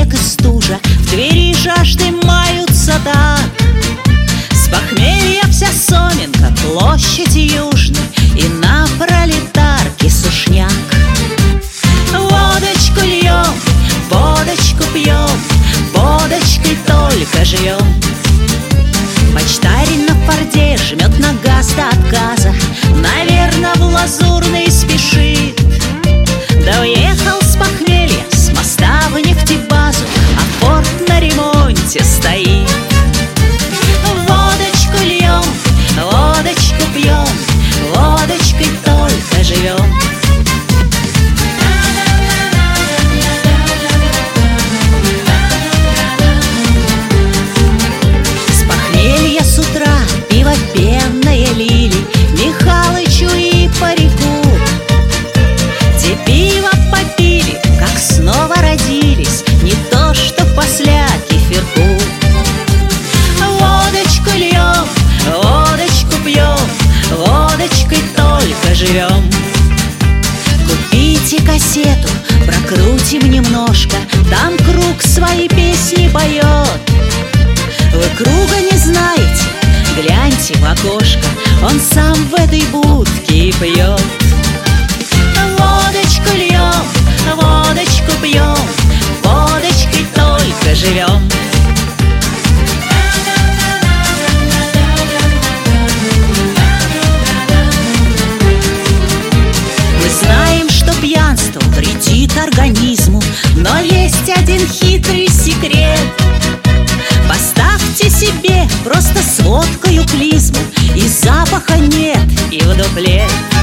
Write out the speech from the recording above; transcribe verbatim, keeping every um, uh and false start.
снег и стужа, в двери жажды маются так. С похмелья вся Соменка, площадь Южная, и на Пролетарке сушняк. Водочку льем, водочку пьем, водочкой только живем. Почтарь на форде жмет на газ до отказа, наверно, в Лазурный спешит. Да уехал с похмелья, с моста в нефтебазу, а порт на ремонте стоит. Водочку льем, водочку пьем, водочкой только живем. С похмелья с утра пиво пенное лили Михалычу и парику. Те пиво попили, как снова родились, не то что после кефирку. Водочку льем, водочку пьем, водочкой только живем. Купите кассету, прокрутим немножко, там Круг свои песни поет. Вы Круга не знаете? Гляньте в окошко, он сам в этой будке и пьет. Водочку льем, водочку пьем, водочкой только живем. Мы знаем, что пьянство вредит организму, но есть один хитрый секрет. Поставьте себе просто с водкою клизму, и запаха нет и в дупле.